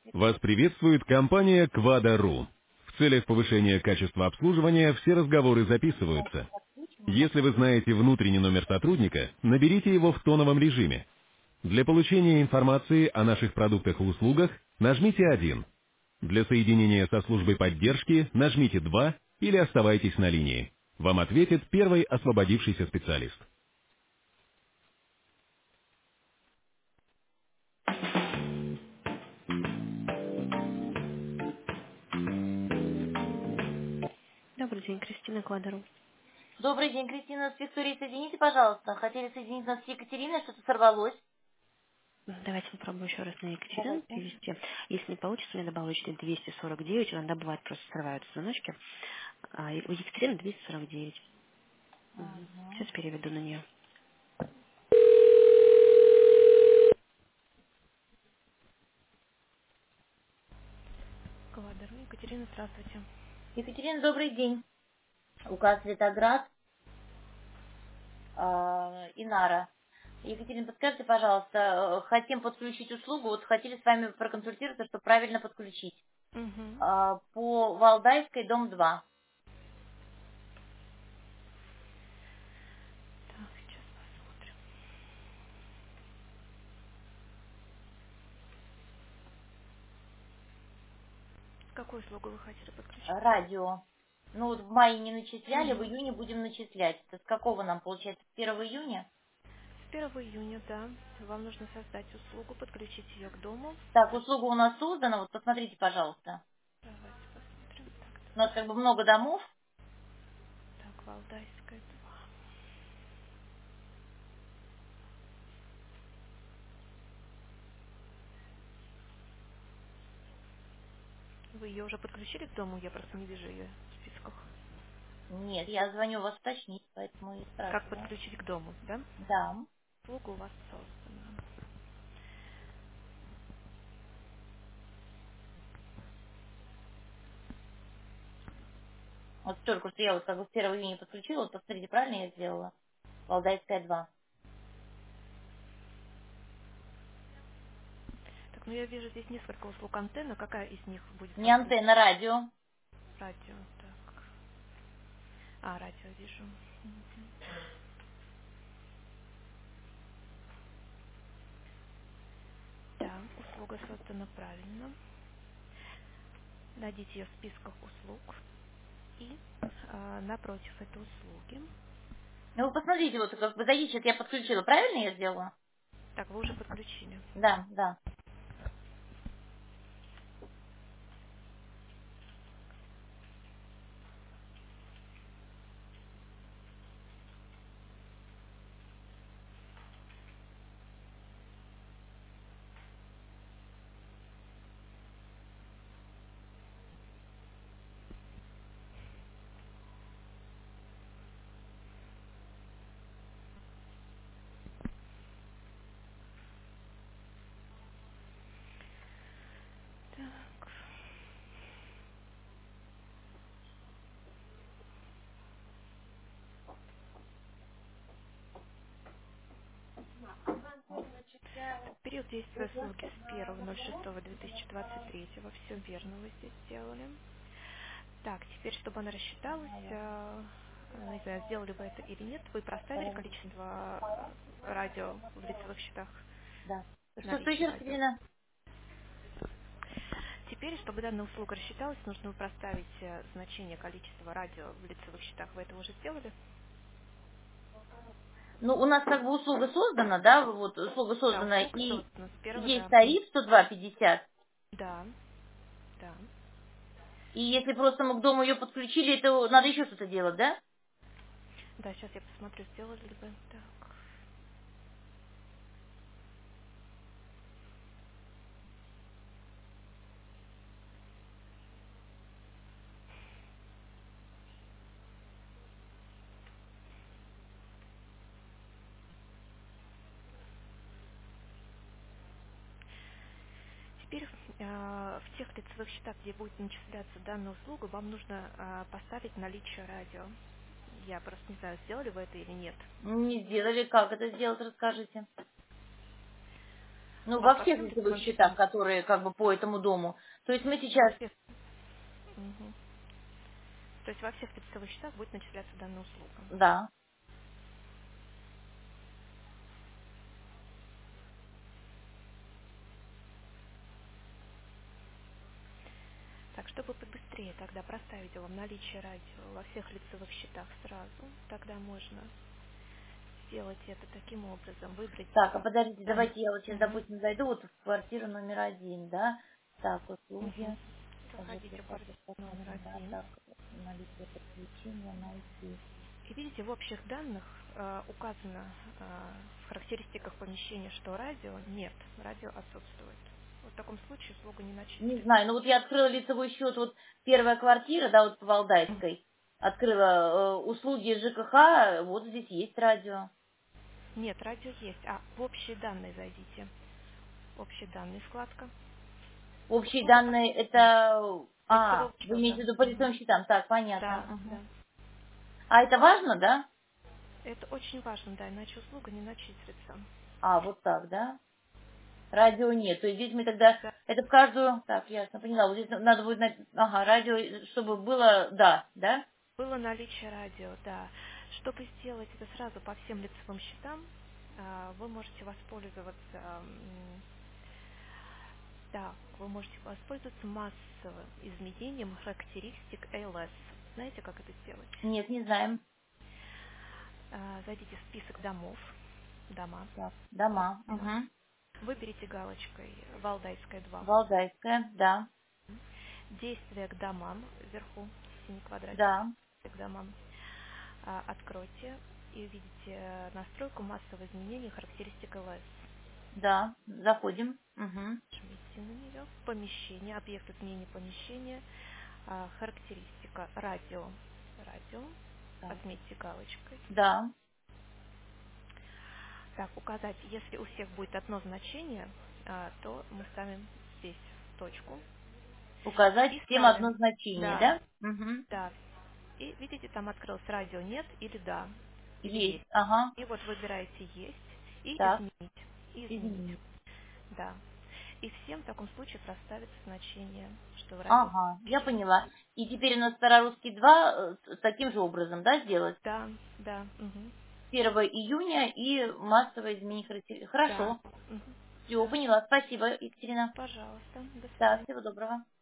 Вас приветствует компания Quada.ru. В целях повышения качества обслуживания все разговоры записываются. Если вы знаете внутренний номер сотрудника, наберите его в тоновом режиме. Для получения информации о наших продуктах и услугах нажмите 1. Для соединения со службой поддержки нажмите 2 или оставайтесь на линии. Вам ответит первый освободившийся специалист. Добрый день, Кристина Квадру. Добрый день, Кристина. С Викторией соедините, пожалуйста. Хотели соединить нас с Екатериной, что-то сорвалось. Давайте попробуем еще раз на Екатерину Давайте. перевести. Если не получится, мне добавочный 249. Иногда бывает просто срываются звоночки. И у Екатерины 249. Мгм. Угу. Сейчас переведу на нее. Квадр. Екатерина, здравствуйте. Екатерина, добрый день. УК Светоград, Инара. Екатерина, подскажите, пожалуйста, хотим подключить услугу, вот хотели с вами проконсультироваться, чтобы правильно подключить. Угу. По Валдайской, дом 2. Так, сейчас посмотрим. Какую услугу вы хотели подключить? Радио. Ну вот в мае не начисляли, в Угу. июне будем начислять. Это с какого нам получается? С 1 июня? С 1 июня, да. Вам нужно создать услугу, подключить ее к дому. Так, услуга у нас создана, вот посмотрите, пожалуйста. Давайте посмотрим. Так, У нас как бы много домов. так, Валдайская 2. Вы ее уже подключили к дому? Я просто не вижу ее в списках. Нет, я звоню вас уточнить, поэтому и Как спрашиваю. подключить к дому, да? Да. Услуга у вас создана. Вот только что я вот как бы с 1 июня подключила, вот посмотрите, правильно я сделала? Валдайская 2. Так, ну я вижу здесь несколько услуг антенны. Какая из них будет, Не собственно, антенна, радио. радио? Так. Радио вижу. Мгм. Да, услуга создана правильно. Найдите ее в списках услуг. И напротив этой услуги. Ну вы посмотрите, вот как бы зайдите, вот я подключила, правильно я сделала? Так, вы уже подключили. Да, да. Так. Период действия услуги с 1.06.2023. Все верно вы здесь сделали. Так, теперь, чтобы она рассчиталась, не знаю, сделали вы это или нет, вы проставили Вторая. количество радио в лицевых счетах, Да. Что наличие еще раз, радио. Катерина? Теперь, чтобы данная услуга рассчиталась, нужно проставить значение количества радио в лицевых счетах. Вы это уже сделали? Ну, у нас как бы услуга создана, да, вот услуга Да, создана, услуга и создана с первого, есть да. тариф 102,50. Да, да. И если просто мы к дому ее подключили, то надо еще что-то делать, да? Да, сейчас я посмотрю, сделали ли вы. Так. Теперь в тех лицевых счетах, где будет начисляться данная услуга, вам нужно поставить наличие радио. Я просто не знаю, сделали вы это или нет. Не сделали. Как это сделать, расскажите. Ну, У вас во по всех всем лицевых лицевым счетах, счетам? которые как бы по этому дому. То есть мы Во сейчас, всех. Мгм. То есть во всех лицевых счетах будет начисляться данная услуга. да. Так, чтобы побыстрее тогда проставить вам наличие радио во всех лицевых счетах сразу, тогда можно сделать это таким образом, выбрать Так, а подождите, данный. давайте я вот сейчас, Мгм. допустим, зайду вот в квартиру номер 1, да. Так, услуги, Мгм. Заходите в ЖКХ, квартиру номер посмотрим, да, один. так, наличие подключения, найти. И видите, в общих данных указано в характеристиках помещения, что радио нет, радио отсутствует. Вот в таком случае услуга не Не начислится. знаю, ну вот я открыла лицевой счет, вот первая квартира, да, вот по Валдайской, открыла услуги ЖКХ, вот здесь есть радио. Нет, радио есть. А в общие данные зайдите. Общие данные вкладка. Общие Услуга по данные это, лицевого вы счета. имеете в виду по Мгм. лицевым счетам, так, понятно. Да, Мгм. да. А это важно, да? Это очень важно, да, иначе услуга не начислится. А, вот так, да? Радио нет. То есть здесь мы тогда, Да. это в каждую, так, ясно, поняла, вот здесь надо будет, ага, радио, чтобы было, да? Было наличие радио, да. Чтобы сделать это сразу по всем лицевым счетам, вы можете воспользоваться, да, вы можете воспользоваться массовым изменением характеристик ALS. Знаете, как это сделать? Нет, не знаем. Зайдите в список домов, дома, Так, дома, угу. выберите галочкой Валдайская 2. Валдайская, да, Действие к домам вверху, синий квадратик да, к домам. Откройте и увидите настройку массового изменения характеристик ЛС. да, заходим, угу. Жмите на нее. Помещение, объект изменения помещения, характеристика радио. Радио. Так, Отметьте галочкой. да, Так, указать, если у всех будет одно значение, то мы ставим здесь точку указать и всем одно ставим. значение, Да, да? Угу. да. И видите, там открылось радио нет или да, или Есть, есть. ага, И вот выбираете есть и так, изменить. И изменить. изменить. Да. И всем в таком случае проставится значение, что радио Ага, я включено. поняла. И теперь у нас Старорусский 2 таким же образом, да, сделать? Да, да, мгм, 1 июня и массовое изменение характеристики. да, Хорошо. мгм, Все, да. поняла. Спасибо, Екатерина. Пожалуйста, до Да, свидания. всего доброго.